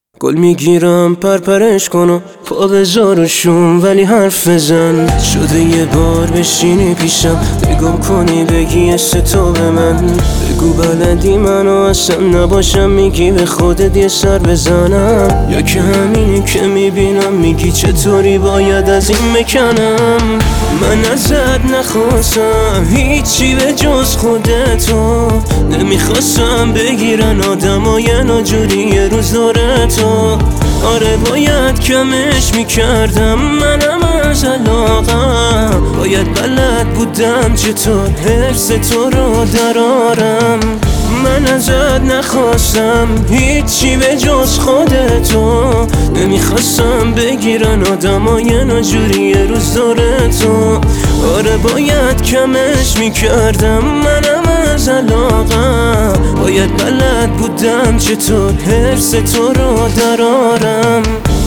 گل میگیرم پرپرش کنم پا بذارشون ولی حرف بزن. شده یه بار بشینی پیشم بگم کنی بگی تو به من. بگو بلدی منو اصلا نباشم میگی به خودت یه سر بزنم، یا که همینی که میبینم میگی چطوری باید از این بکنم. من ازت نخواستم هیچی به جز خودتو، نمیخواستم بگیرن آدمای ناجوری یه روز داره تو. آره باید کمش میکردم منم از علاقم، باید بلد بودم چطور حرص تو رو درارم. من ازت نخواستم هیچی به جز خودتو، نمیخواستم بگیرن آدمای ناجوری یه روز داره تو. آره باید کمش میکردم منم از علاقم، باید بلد بودم چطور حرص تو رو درارم.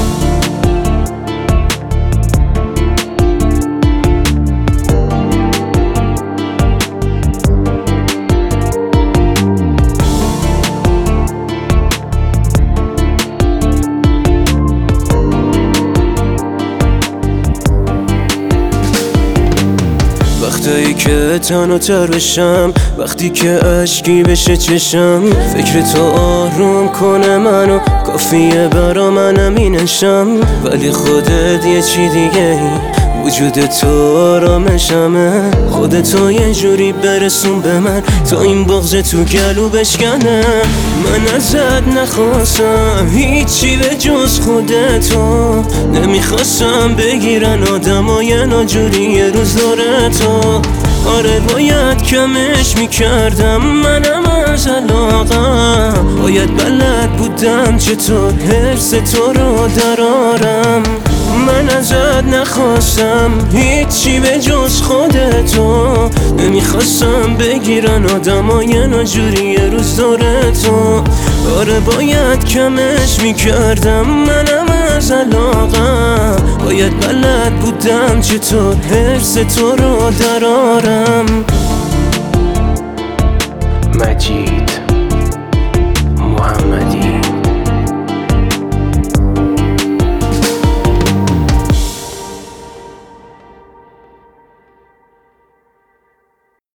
وقتی که تنها تر بشم، وقتی که عشقی بشه چشم، فکر تو آروم کنه منو، کافیه برا من همینشم. ولی خودت یه چی دیگه ای، وجود تو آرامشمه. خودتو یه جوری برسون به من تا این بغض تو گلو بشکنه. من ازت نخواستم هیچی به جز خودتو، نمیخواستم بگیرن آدمای ناجوری یه روز داره تو. آره باید کمش میکردم منم از علاقم، باید بلد بودم چطور حرص تو رو درارم. من ازت نخواستم هیچی به جز خودتو، نمیخواستم بگیرن آدمای ناجوری یه روز داره تو. آره باید کمش میکردم منم از علاقم، باید بلد بودم چطور حرص تو رو درارم. مجید